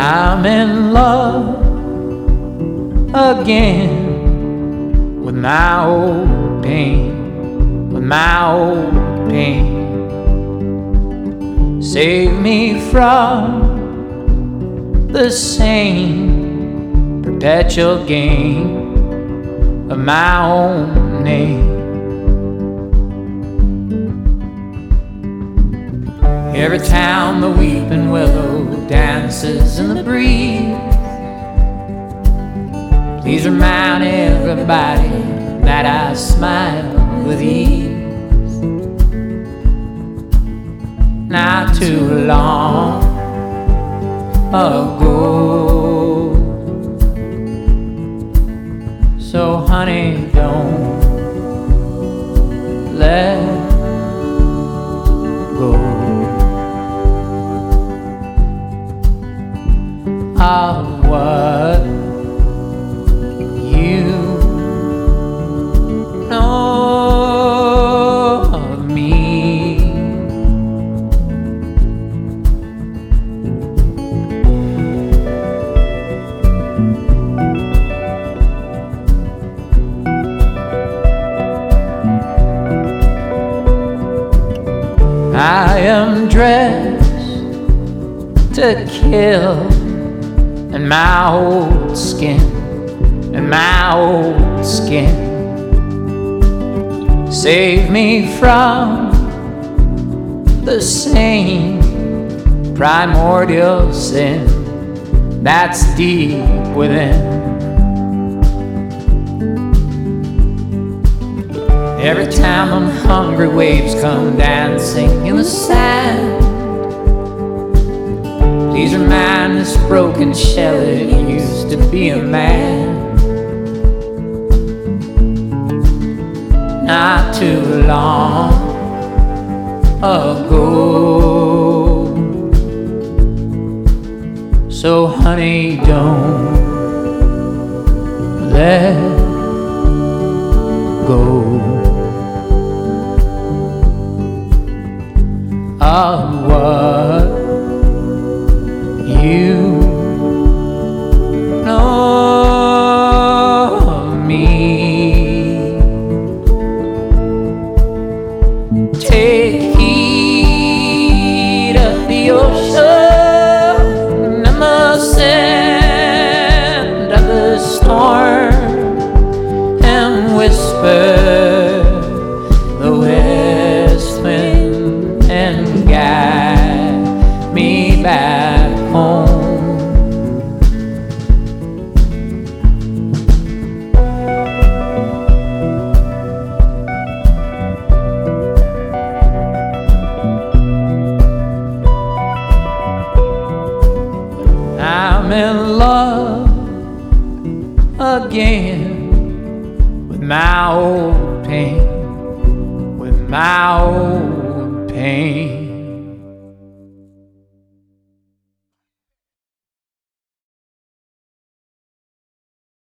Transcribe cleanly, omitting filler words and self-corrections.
I'm in love again with my old pain, with my old pain. Save me from the same perpetual game of my own name. Every time the weeping willow dances in the breeze, please remind everybody that I smile with ease. Not too long ago, so honey, don't let go of what you know of me. I am dressed to kill in my old skin, in my old skin. Save me from the same primordial sin that's deep within. Every time them hungry waves come dancing in the sand, please remind this broken shell it used to be a man. Not too long ago, so honey, don't let go of what you know of me. Take heed of the ocean and the sand of the storm, and whisper the west wind and guide me back home. I'm in love again with my old pain, with my old pain.